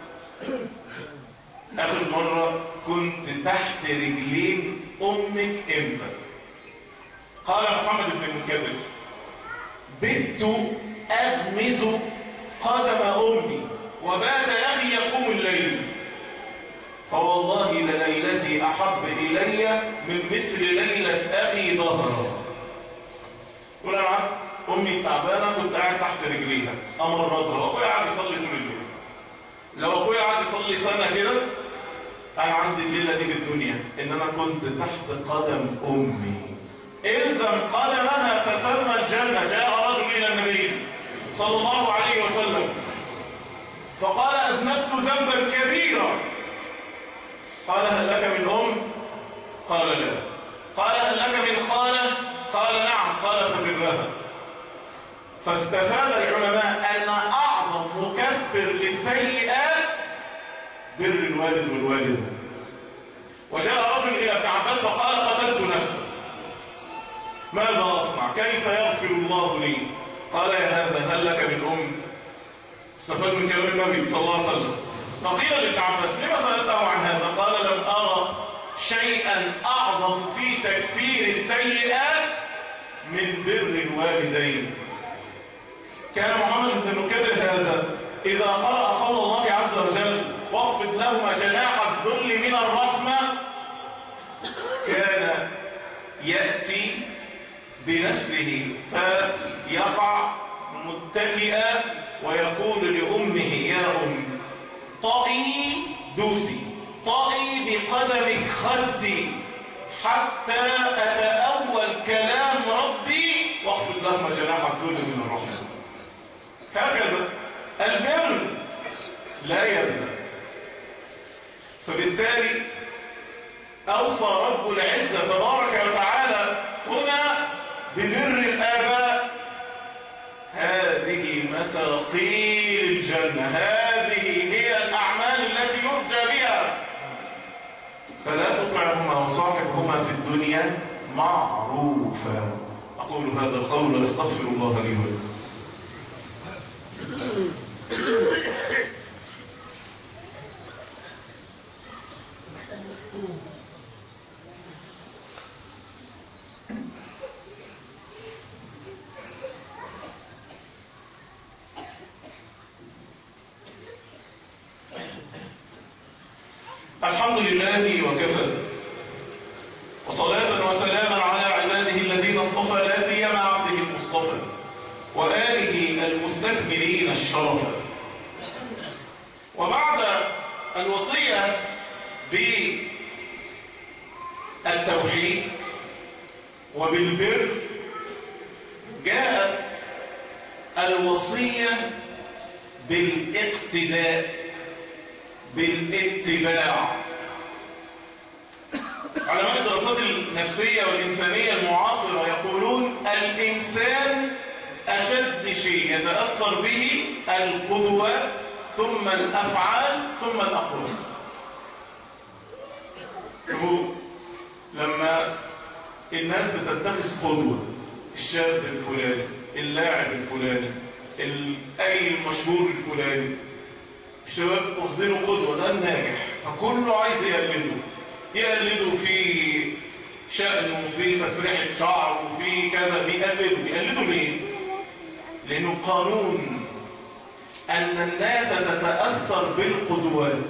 S1: آخر مرة كنت تحت رجلين أمك إمتى؟ قال محمد بن المنكدر بت أغمز قدم أمي وبات أخي يقوم الليل، فوالله لليلتي أحب إلي من مثل ليلة أخي ظهرا. قل أنا عبد أمي تعبانة كنت قاعد تحت رجليها أمر الرضا، وأخويا قاعد يصلي طول الليل. لو أخويا قاعد يصلي سنة كده، أنا عندي الليلة دي في الدنيا إن أنا كنت تحت قدم أمي. إلزم قدمها فسمى الجنة. جاء رجل إلى النبي صلى الله عليه وسلم فقال أذنبت ذنبا كبيرا، قال هل لك من أم؟ قال لا. قال هل لك من خالة؟ قال نعم. قال فبرها. فاستفاد العلماء أن أعظم مكفر للسيئات بر الوالد والوالدة. وجاء رجل إلى ابن عباس فقال قتلت نفسي، ماذا أصنع؟ كيف يغفر الله لي؟ قال يا هذا هل لك من أم؟ استفاد من كلام النبي صلى الله عليه وسلم. فقيل لابن عباس لما سألته عن هذا؟ قال لم أرى شيئا أعظم في تكفير السيئات من بر الوالدين. كان محمد بن نكدر هذا إذا قرأ قول الله عز وجل واخفض لهما جناح الذل من الرحمة كان يأتي بنسله فيقع متكئا ويقول لأمه يا أم طئي دوسي طئي بقدمك خدي حتى أتأول كلام ربي واخفض لهما جناح الذل من الرحمة. هكذا البر لا يبنى. فبالتالي أوصى رب العزة تبارك وتعالى هنا ببر الآباء. هذه مساقيل الجنة، هذه هي الأعمال التي يرجى بها. فلا تطعهما وصاحبهما في الدنيا معروفا. أقول هذا القول واستغفر الله لي ولكم. الحمد لله وكفى، وصلاة وسلاما على عباده الذين اصطفى، لا سيما عبده المصطفى وآله المستكملين الشرفا. وبعد الوصية بالتوحيد وبالبر جاءت الوصية بالاقتداء بالاتباع. علماء الدراسات النفسية والإنسانية المعاصرة يقولون الإنسان أشد شيء يتأثر به القدوات ثم الأفعال ثم الأقوال. لما الناس بتتخذ قدوة، الشاب الفلاني، اللاعب الفلاني، الأي المشهور الفلاني، الشباب واخدينه قدوة، ده الناجح، فكله عايز يقلده في شأنه وفي تسريحة شعر وفي كذا، بيقلدوا ليه؟ لأنه قانون أن الناس تتأثر بالقدوات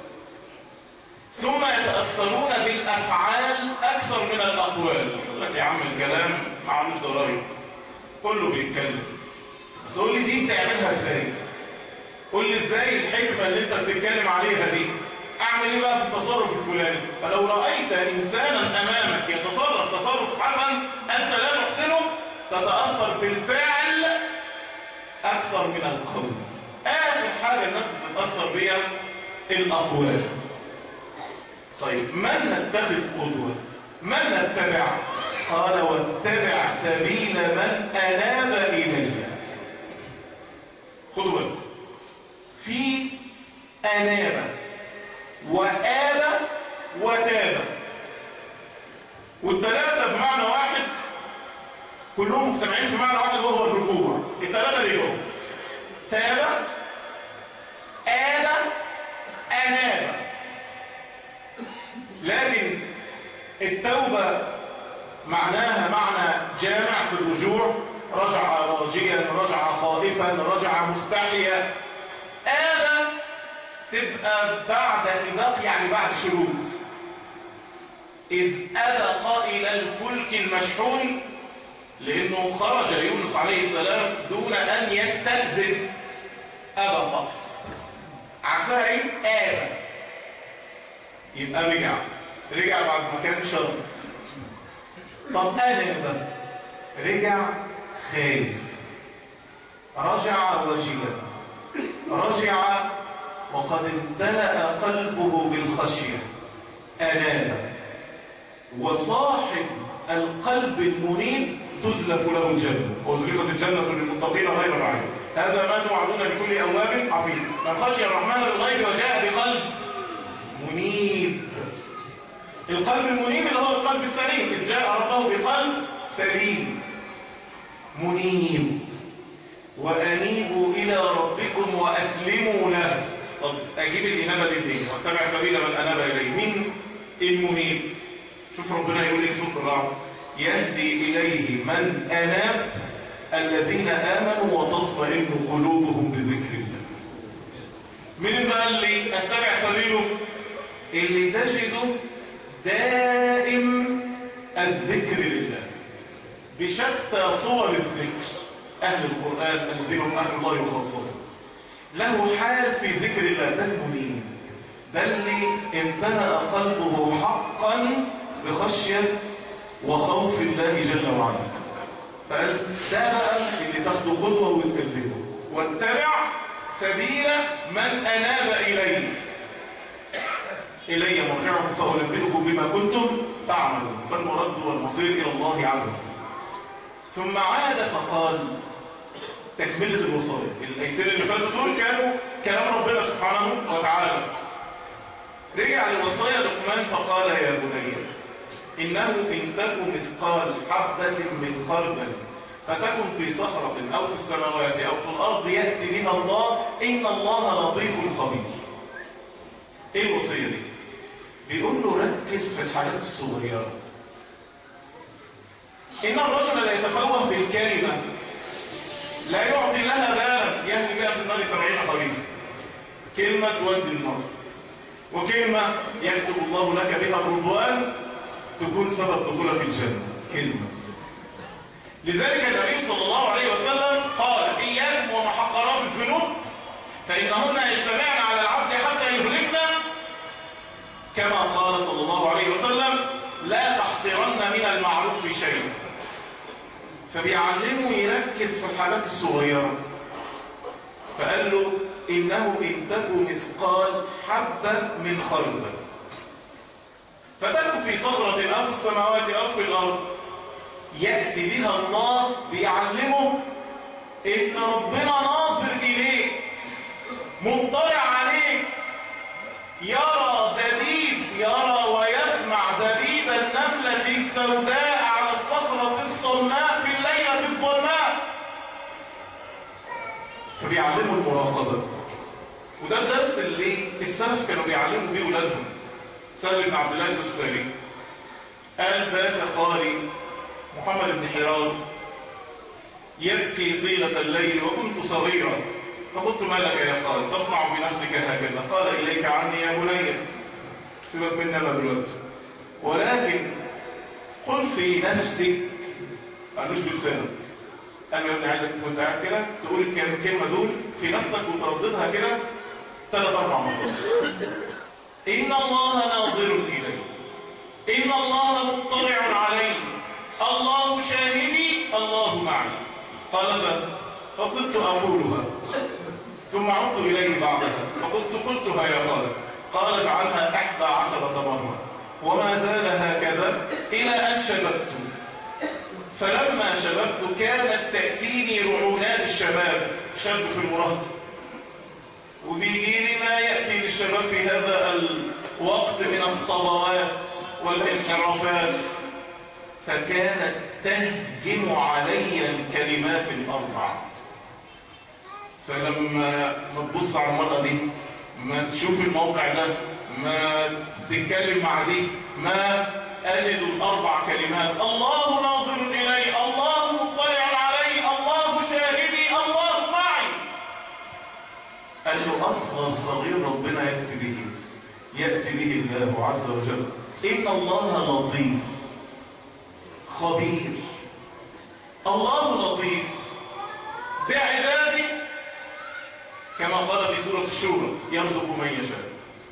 S1: ثم يتأثرون بالأفعال أكثر من الأقوال. يقول لك يا عم الكلام معلوش ضرائب، كله بيتكلم، بس قول لي دي بتعملها ازاي؟ قول لي ازاي الحكمة اللي انت بتتكلم عليها دي؟ اعمل ايه بقى في التصرف الفلاني؟ فلو رأيت انسانا امامك يتصرف تصرف حسن انت لا تحسنه تتأثر بالفعل اكثر من القول. اخر حاجة الناس بتتأثر بيها الاقوال. طيب من نتخذ قدوة؟ من نتبع؟ قال واتبع سبيل من اناب الي. خدوا بالكم في اناب وآب وتاب، والثلاثة بمعنى واحد، كلهم مجتمعين في معنى واحد وهو الركوع. الثلاثة ليهم تاب آب أناب. لكن التوبة معناها معنى جامع في الرجوع، رجع راجيا، رجع خائفا، رجع مستحيا. آب تبقى بعد إذاق، يعني بعد شروط. إذ أذق إلى الفلك المشحون، لأنه خرج يونس عليه السلام دون أن يستأذن، أبى فقط. عكسها إيه؟ آب، يبقى رجع بعد ما كان شر. طب آب رجع خايف، رجع وجلا، رجع وقد امتلأ قلبه بالخشية، أناب. وصاحب القلب المنيب تزلف له الجنة، وأزلفت الجنة للمتقين غير بعيد. هذا ما توعدون لكل أواب حفيظ. من خشي الرحمن بالغيب وجاء بقلب منيب. القلب المنيب اللي هو القلب السليم، إذ جاء ربه بقلب سليم منيب. وأنيبوا إلى ربكم وأسلموا له. طب أجيب الإنابة دي منين؟ واتبع سبيل من أناب إليه. مين المنيب؟ شوف ربنا يقول لك سورة الرعد: يهدي إليه من أناب الذين آمنوا وتطمئن قلوبهم بذكر الله. مين بقى اللي اتبع سبيله؟ اللي تجده دائم الذكر لله بشتى صور الذكر. أهل القرآن الذين هم أهل الله وخاصته له حال في ذكر الله. ده المنيب، ده اللي امتلأ قلبه حقا بخشية وخوف الله جل وعلا. فقال ده بقى اللي تاخده قدوة وتكذبه. واتبع سبيل من أناب إلي مرجعكم فأنبئكم بما كنتم تعملون. فالمرد والمصير إلى الله عز وجل. ثم عاد فقال تكملة الوصايا. الآيتين اللي فاتوا دول كانوا كلام ربنا سبحانه وتعالى. رجع لوصايا لقمان فقال يا بني إنه إن تك مثقال حبة من خردل فتكن في صخرة أو في السماوات أو في الأرض يأتي بها الله إن الله لطيف خبير. إيه الوصية دي؟ بيقول له ركز في الحاجات الصغيرة. إن الرجل لا يتفوه بالكلمة لا يعطي لها بالا يهدي بها في النار 70 خريفا. كلمة تودي النار، وكلمة يكتب الله لك بها الرضوان تكون سبب دخولك الجنة. كلمة. لذلك النبي صلى الله عليه وسلم قال إياكم ومحقرات الذنوب فإنهن يجتمعن على العبد حتى يهلكنا، كما قال صلى الله عليه وسلم لا تحقرن من المعروف شيئا. فبيعلمه يركز في الحاجات الصغيرة. فقال له إنه إن تك مثقال حبة من خردل فتكن في صخرة أو في السماوات أو في الأرض يأتي بها الله. بيعلمه إن ربنا ناظر إليك مطلع عليك، يرى ويسمع دبيب النملة السوداء على الصخرة الصماء في الليلة الظلماء. فبيعلموا المراقبة. وده الدرس اللي السلف كانوا بيعلموا بيه أولادهم. سهل بن عبد الله الدستوائي قال بات خالي محمد بن حرام يبكي طيلة الليل وكنت صغيرا فقلت ما لك يا خالد تصنع بنفسك هكذا؟ قال إليك عني يا بني، سيبك منا ما دلوقتي، ولكن قل في نفسك. قالوش بلسانك، قال له يا ابني عايزك وانت قاعد كده تقول الكلمة دول في نفسك وترددها كده 3-4 مرات. إن الله ناظر إلي، إن الله مطلع علي، الله شاهدي، الله معي. قال فصرت أقولها ثم عدت إليه بعدها قلتها يا خالد. قال اجعلها 11 مرة وما زال هكذا إلى أن شببت. فلما شببت كانت تأتيني رعونات الشباب، شاب في المراهقة، وبيجي لي ما يأتي للشباب في هذا الوقت من الصبوات والانحرافات. فكانت تهجم علي الكلمات ال4. فلما تبص على المرأة دي، ما تشوف الموقع ده، ما تتكلم مع دي، ما أجد ال4 كلمات: الله ناظر إلي، الله مطلع علي، الله شاهدي، الله معي. قال له أصغر صغير ربنا يأتي به الله عز وجل. إن الله لطيف خبير. الله لطيف بعباده كما قال في سورة الشورى: يرزق من يشاء.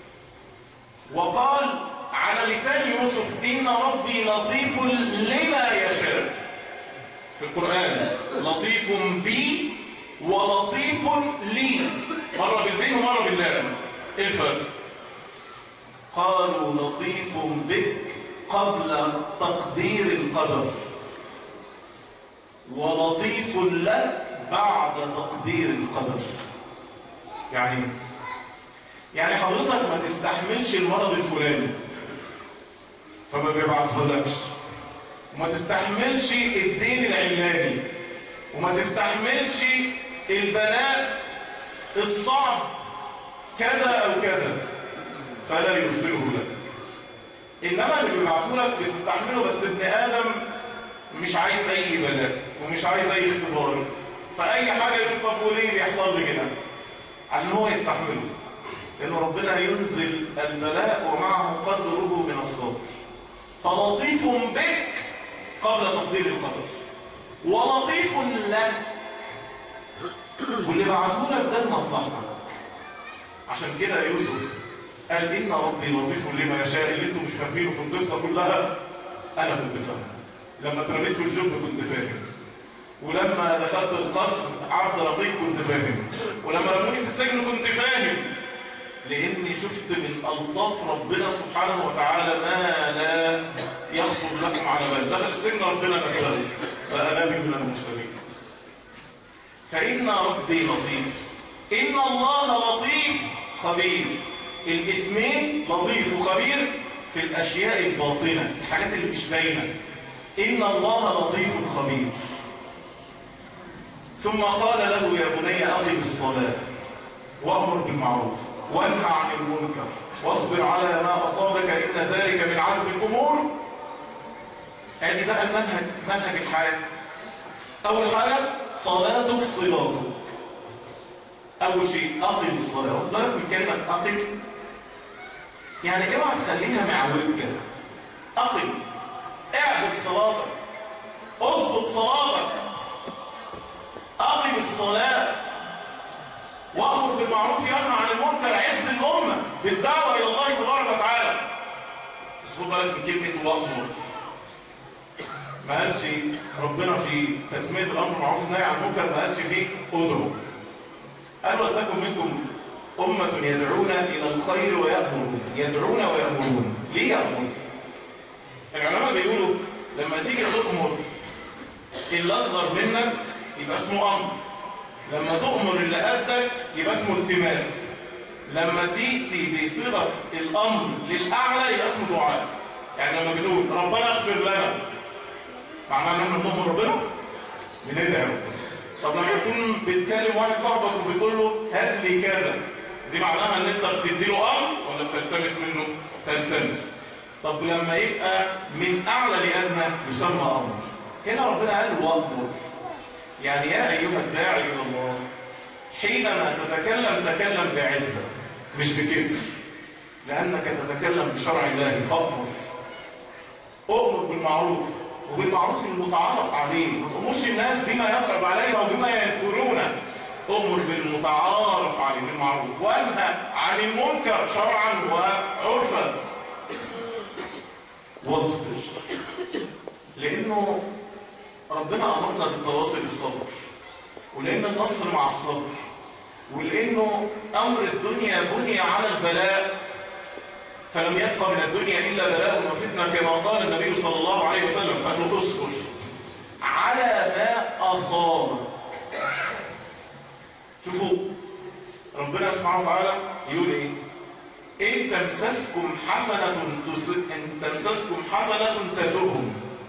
S1: وقال على لسان يوسف: إن ربي لطيف لما يشاء. في القرآن لطيف بي ولطيف لي، مرة بالبين ومرة باللام. ايه الفرق؟ قالوا لطيف بك قبل تقدير القدر، ولطيف له بعد تقدير القدر. يعني حضرتك ما تستحملش المرض الفلاني فما بيبعثهولكش، وما تستحملش الدين العلاني، وما تستحملش البلاء الصعب كذا او كذا فلا يرسله لك. انما اللي بيبعثهولك بتستحمله، بس ابن ادم مش عايز اي بلاء ومش عايز اي اختبار، فاي حاجه يقول طب وليه بيحصل لي كده؟ على ان هو يستحمله، لان ربنا ينزل البلاء ومعه قدره من الصبر. فلطيف بك قبل تقدير القدر، ولطيف لك، واللي بعثهولك ده لمصلحتك. عشان كده يوسف قال ان ربي لطيف لما يشاء. اللي انتم مش فاهمينه في القصه كلها انا كنت فاهم. لما اترميت في الجب كنت فاهم، ولما دخلت القصر عبد رقيق كنت فاهم، ولما رموني في السجن كنت فاهم، لاني شفت من الطاف ربنا سبحانه وتعالى ما لا يخطر لكم على بال. دخل السجن ربنا نزله فانا من المرسلين. فان ربي لطيف، ان الله لطيف خبير. الاسمين لطيف وخبير في الاشياء الباطنه، الحاجات اللي مش باينه. ان الله لطيف خبير. ثم قال له يا بني اقم الصلاه وامر بالمعروف وانهى عن المنكر واصبر على ما اصابك ان ذلك من عزم الامور. ادي بقى منهج الحياه. اول حاجه صلاتك صلاتك. اول شيء اقم الصلاه. وضرب من كلمه اقم يعني اوعى تخليها معوج كده. اقم، اعبد صلاتك، اضبط صلاتك، اقم الصلاه وامر بالمعروف وانهى عن المنكر. عز الامه بالدعوه الى الله تبارك وتعالى. بس خد بالك من كلمه وامر. ما قالش ربنا في تسميه الامر بالمعروف والنهي عن المنكر، ما قالش فيه ادعوا. قال ولتكن منكم امه يدعون الى الخير ويامرون. يدعون ويامرون. ليه يامرون؟ العلماء بيقولوا لما تيجي تؤمر اللي اصغر منك يبقى اسمه امر، لما تؤمر اللي قدك يبقى اسمه التماس، لما تيجي بصيغه الامر للاعلى يبقى اسمه دعاء. يعني لما بنقول ربنا اغفر لنا معناه ان احنا بنؤمر ربنا بندعي ربنا. طب لما يكون بيتكلم واحد صاحبك وبتقول له هات لي كذا، دي معناها ان انت بتدي له امر ولا بتلتمس منه؟ تلتمس. طب لما يبقى من اعلى لادنى يسمى امر. هنا ربنا قال وامر، يعني يا ايها الداعي الى الله حينما تكلم بعزه مش بكبر، لانك تتكلم بشرع الله. فامر، امر بالمعروف، وبالمعروف المتعارف عليه. ما تأمرش الناس بما يصعب عليها وبما ينكرون. امر بالمتعارف عليه بالمعروف، وانهى عن المنكر شرعا وعرفا. واصبر، لانه ربنا امرنا بالتواصي بالصبر، ولان النصر مع الصبر، ولانه امر الدنيا بني على البلاء، فلم يبقى من الدنيا الا بلاء وفتنه كما قال النبي صلى الله عليه وسلم. فانه اصبر على ما اصاب. شوفوا ربنا سبحانه وتعالى يقول ايه؟ ان تمسسكم حسنه تسؤهم،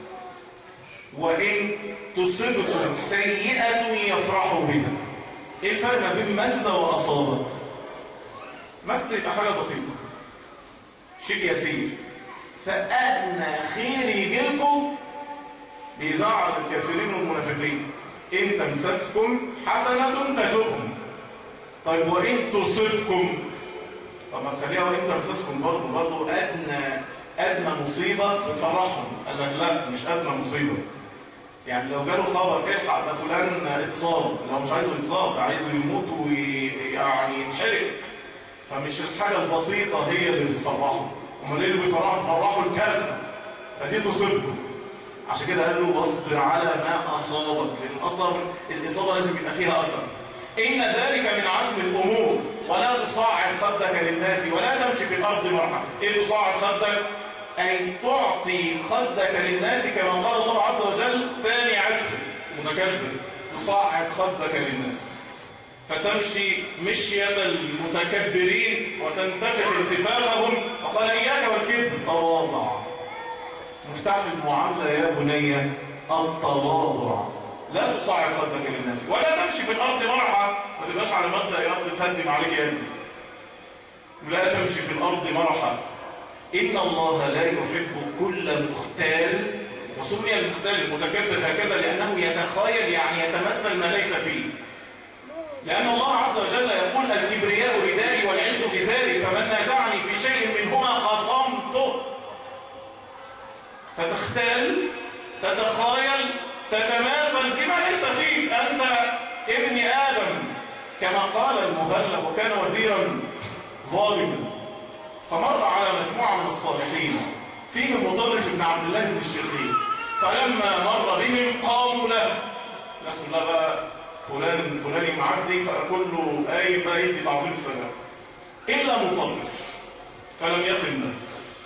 S1: وإن تصبكم سيئة يفرحوا بها. إيه الفرق ما بين مس وأصابة؟ مس يبقى حاجة بسيطة، شيء يسير، فأدنى خير يجيلكم بيزعل الكافرين والمنافقين. إن تمسسكم حسنة تسؤهم. طيب وإن تصبكم، طب ما تخليها وإن تمسسكم برضه أدنى مصيبة بتفرحهم. قال لك لا، مش أدنى مصيبة. يعني لو جاله خبر الحق ده فلان اتصاب، لو مش عايزه يتصاب، عايزه يموت ويعني يتحرق، فمش الحاجة البسيطة هي اللي بتفرحه. امال ايه اللي بيفرحوا؟ الكارثة. فدي تصيبكم. عشان كده قال له واصبر على ما اصابك، لان اصلا الاصابة لازم يبقى فيها اثر. ان ذلك من عزم الامور. ولا تصاعد خدك للناس ولا تمشي في الارض مرحا. ايه تصاعد خدك؟ أي تعطي خدك للناس كما قال الله عز وجل ثاني عجل متكبر، تصعد خدك للناس فتمشي مشية المتكبرين وتنتفخ انتفاخهم. وقال إياك والكبر، تواضع. مفتاح المعاملة يا بني التواضع، لا تصعد خدك للناس ولا تمشي في الأرض مرحا، ما تبقاش على مبدأ الأرض تهدم عليك يدي، لا تمشي في الأرض مرحا. إن الله لا يحب كل مختال، وسمي المختال المتكبر هكذا لأنه يتخايل، يعني يتمثل ما ليس فيه، لأن الله عز وجل يقول الكبرياء ردائي والعز بذاري، فمن نازعني في شيء منهما خصمته. فتختال، تتخايل، تتماثل بما ليس فيه. أنت ابن آدم كما قال المهلب، وكان وزيرا ظالما، فمر على مجموعة من الصالحين فيهم مطرف بن عبد الله بن الشخير، فلما مر بهم قاموا له، ناس كلها بقى فلان معدي فأقول له أي بيت تعظيم السلام، إلا مطرف فلم يقم له،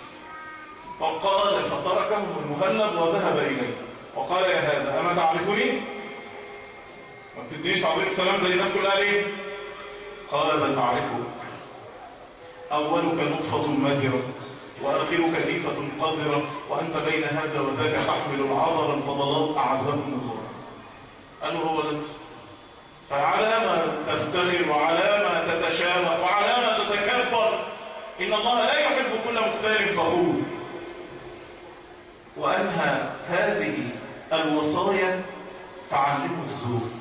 S1: فقال فتركه المهلب وذهب إليه وقال يا هذا أما تعرفني؟ ما بتدنيش تعظيم السلام زي الناس كلها ليه؟ قال بل تعرفك، أولك نطفة مذرة وآخرك كيفة قذرة وأنت بين هذا وذاك تحمل العذر الفضلات أعزهم الله. قال له هو أنت، فعلى ما تفتخر وعلى ما تتشامخ وعلى ما تتكبر، إن الله لا يحب كل مختال فخور. وأنهى هذه الوصايا فعلموا الذوق،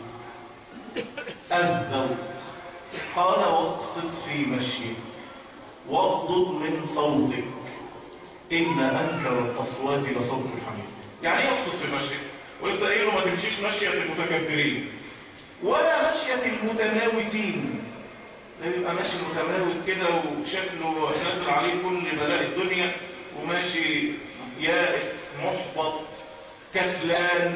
S1: الذوق. قال واقصد في مشيك واغضض من صوتك إن أنكر الأصوات لصوت الحمير. يعني ايه اقصد في مشيك؟ ولسه قايله ما تمشيش مشية المتكبرين ولا مشية المتناوتين. ده يبقى ماشي متناوت كده وشكله نازل عليه كل بلاء الدنيا وماشي يائس محبط كسلان.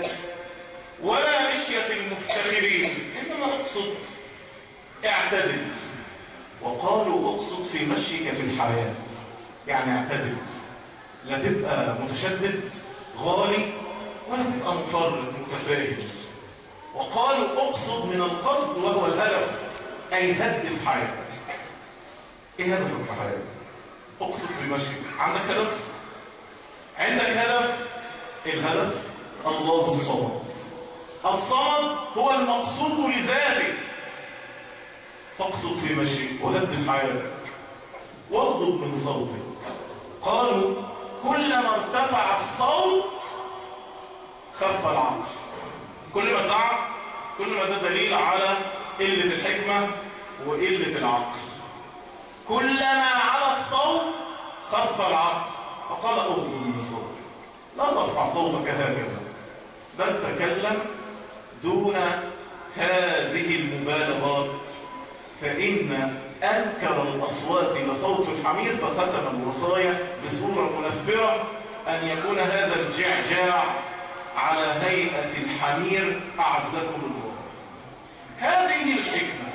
S1: ولا مشية المفتخرين، إنما اقصد اعتدل. وقالوا اقصد في مشيك في الحياة، يعني اعتدل، لا تبقى متشدد غالي ولا تبقى مفرط متساهل. وقالوا اقصد من القصد وهو الهدف، اي هدف حياتك. ايه هدفك في حياتك؟ اقصد في مشيك. عندك هدف؟ عندك هدف؟ الهدف الله الصمد. الصمد هو المقصود لذاته، فاقصد في مشيك وهدف حياتك واغضض من صوتك. قالوا كلما ارتفع الصوت خف العقل. كل ما تعب كل ما ده دليل على قلة الحكمة وقلة العقل. كلما على الصوت خف العقل. فقال اغضض من صوتك، لا ترفع صوتك هكذا، بل تكلم دون هذه المبالغات، فإن أنكر الأصوات لصوت الحمير. فختم الوصايا بصورة منفرة أن يكون هذا الجعجاع على هيئة الحمير أعزكم الله. هذه الحكمة،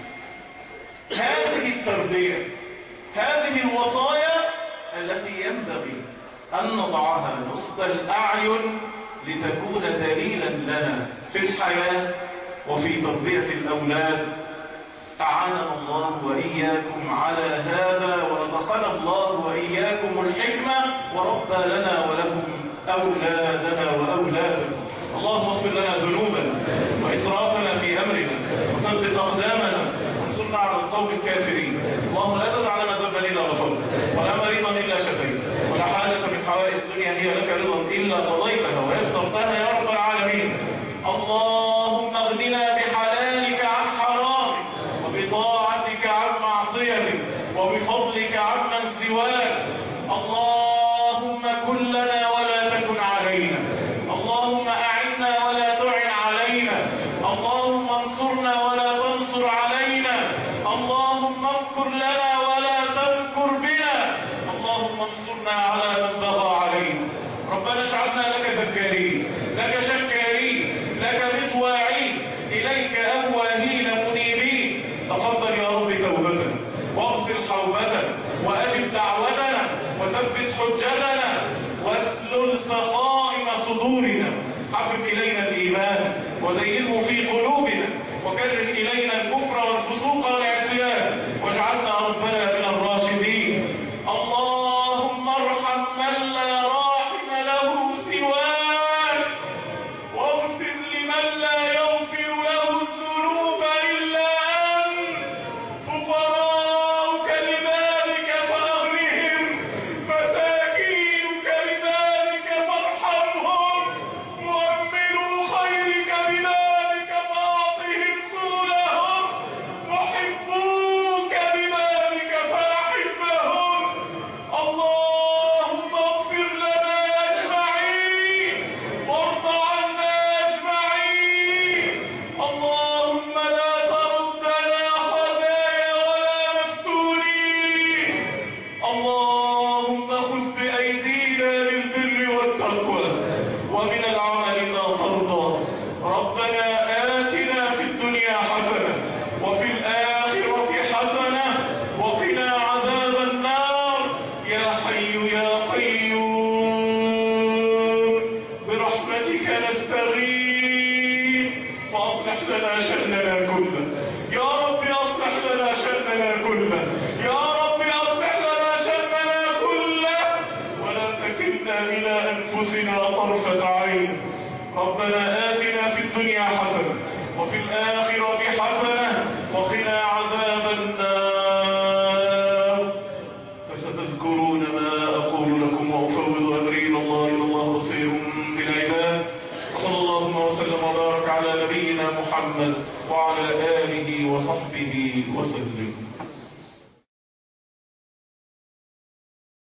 S1: هذه التربية، هذه الوصايا التي ينبغي أن نضعها نصب الأعين لتكون دليلا لنا في الحياة وفي تربية الأولاد. أعاننا الله وإياكم على هذا، ورزقنا الله وإياكم الحكمة، وربى لنا ولكم أولادنا وأولادكم. اللهم اغفر لنا ذنوبنا وإسرافنا في أمرنا وثبت أقدامنا وانصرنا على القوم الكافرين. اللهم لا تدع لنا ذنبا إلا غفرته ولا مريضا إلا شفيته ولا حاجة من حوائج الدنيا هي لك رضا إلا قضيتها ويسرتها يا رب العالمين. اللهم اغننا بحلالك عن حرامك وبطاعتك عن معصيتك وبفضلك عمن سواك. اللهم كن لنا ولا تكن علينا، اللهم أعنا ولا تعن علينا، اللهم انصرنا ولا تنصر علينا، اللهم اذكر لنا ولا تذكر بنا، اللهم انصرنا على من بغى علينا. ربنا اجعلنا صدورنا، حبب إلينا الإيمان وزينه في قلوبنا، وكرر إلينا الكفر والفسوق والعصيان، واجعلنا ربنا من الراشدين. اللهم ارحم من لا راحم له سواك، واغفر لمن لا يغفر له الذنوب إلا أنت. فقراؤك لبابك فأغنهم، مساكينك لبابك فارحمهم، مؤمنو خيرك ببابك فأعطهم سؤلهم، محبوك ببابك فأحبهم. اللهم اغفر لنا أجمعين، وارض عنا أجمعين. اللهم لا تردنا خزايا ولا مفتونين. اللهم خذ بأيدينا للبر والتقوى، ومن العمل ما ترضى. ربنا آتنا في الدنيا حسنة، وفي الآخرة حسنة، وقنا عذاب النار. يا حي يا قيوم برحمتك نستغيث، فأصلح لنا شأننا كله. يا رب أصلح لنا شأننا كله، يا رب أصلح لنا شأننا كله، ولا تكلنا إلى أنفسنا طرفة عين. ربنا آتنا في الدنيا حسنة، وفي الآخرة حسنة، وقنا عذاب النار. فستذكرون ما أقول لكم، وأفوض أمري إلى الله، إن الله بصير بالعباد. وصلى الله وسلم وبارك على نبينا محمد وعلى آله وصحبه وسلم.